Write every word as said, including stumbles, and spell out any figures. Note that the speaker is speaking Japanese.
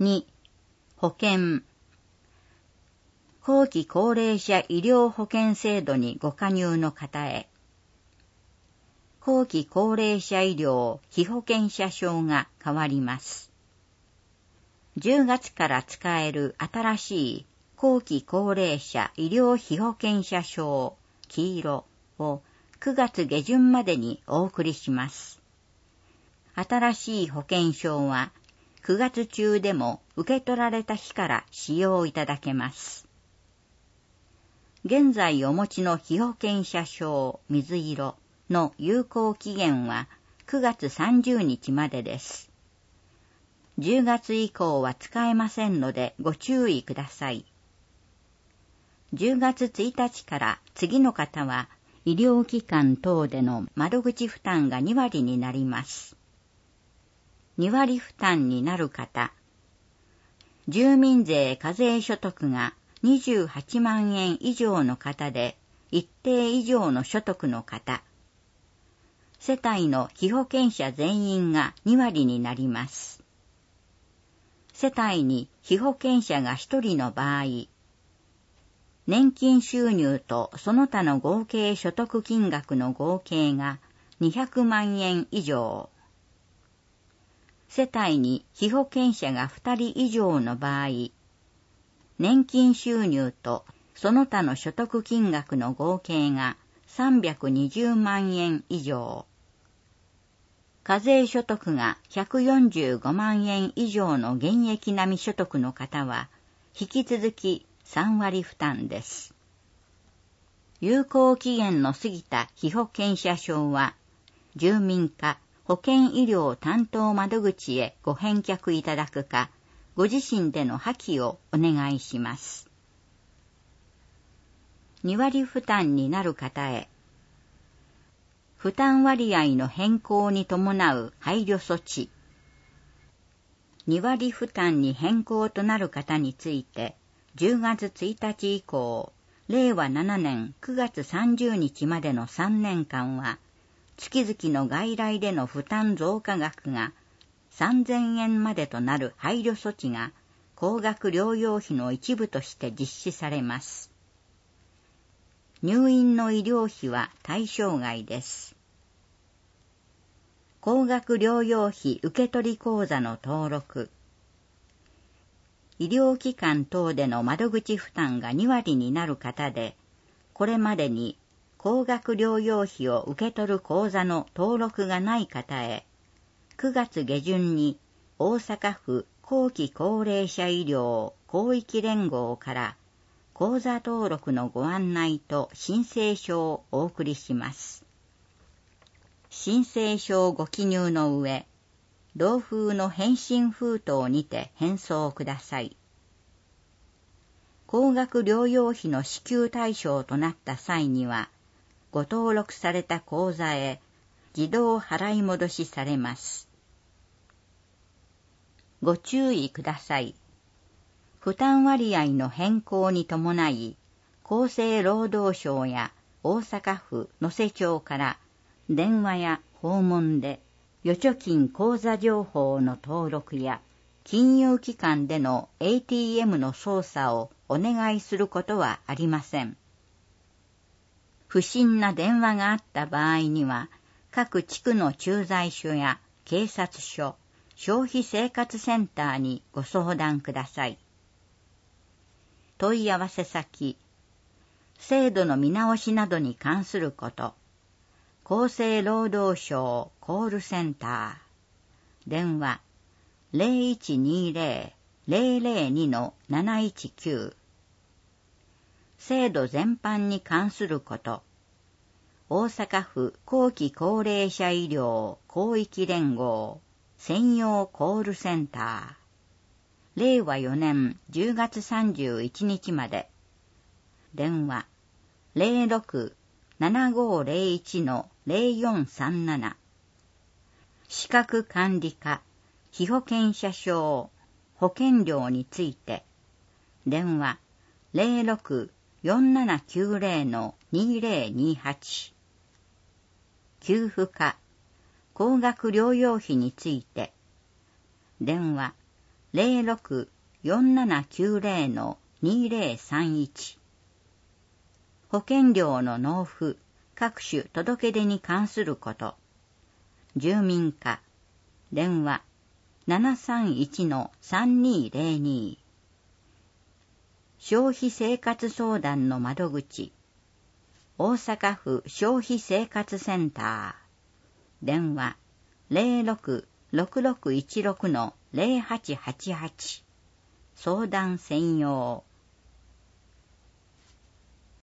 に、保険。後期高齢者医療保険制度にご加入の方へ。後期高齢者医療被保険者証が変わります。じゅうがつから使える新しい後期高齢者医療被保険者証黄色をくがつ下旬までにお送りします。新しい保険証はくがつ中でも受け取られた日から使用いただけます。現在お持ちの被保険者証水色の有効期限はくがつさんじゅうにちまでです。じゅうがつ以降は使えませんのでご注意ください。じゅうがつついたちから次の方は医療機関等での窓口負担がにわりになります。にわり負担になる方、住民税課税所得がにじゅうはちまんえん以上の方で一定以上の所得の方、世帯の被保険者全員がにわりになります。世帯に被保険者がひとりの場合、年金収入とその他の合計所得金額の合計がにひゃくまんえん以上、世帯に被保険者がふたり以上の場合、年金収入とその他の所得金額の合計がさんびゃくにじゅうまんえん以上、課税所得がひゃくよんじゅうごまんえん以上の現役並み所得の方は、引き続きさんわり負担です。有効期限の過ぎた被保険者証は、住民課保健医療担当窓口へご返却いただくか、ご自身での破棄をお願いします。にわり負担になる方へ、負担割合の変更に伴う配慮措置。にわり負担に変更となる方について、じゅうがつついたち以降、れいわななねんくがつさんじゅうにちまでのさんねんかんは、月々の外来での負担増加額がさんぜんえんまでとなる配慮措置が、高額療養費の一部として実施されます。入院の医療費は対象外です。高額療養費受取口座の登録。医療機関等での窓口負担がにわりになる方で、これまでに高額療養費を受け取る口座の登録がない方へ、くがつ下旬に大阪府後期高齢者医療広域連合から口座登録のご案内と申請書をお送りします。申請書をご記入の上、同封の返信封筒にて返送ください。高額療養費の支給対象となった際には、ご登録された口座へ自動払い戻しされます。ご注意ください。負担割合の変更に伴い、厚生労働省や大阪府能勢町から電話や訪問で預貯金口座情報の登録や金融機関での エーティーエム の操作をお願いすることはありません。不審な電話があった場合には、各地区の駐在所や警察署、消費生活センターにご相談ください。問い合わせ先、制度の見直しなどに関すること、厚生労働省コールセンター、電話 ゼロいちにゼロ ゼロゼロに なないちきゅう、制度全般に関すること、大阪府後期高齢者医療広域連合専用コールセンター、れいわよねんじゅうがつさんじゅういちにちまで、電話 ゼロろく ななごゼロいち ゼロよんさんなな、資格管理課被保険者証保険料について、電話 ゼロろく よんななきゅうゼロ にゼロにはち、給付課高額療養費について、電話ゼロろく よんななきゅうゼロ にゼロさんいち。保険料の納付、各種届け出に関すること。住民課、電話 ななさんいち さんにゼロに。消費生活相談の窓口。大阪府消費生活センター。電話 ゼロろく ろくろくいちろく ゼロはちはちはち。相談専用。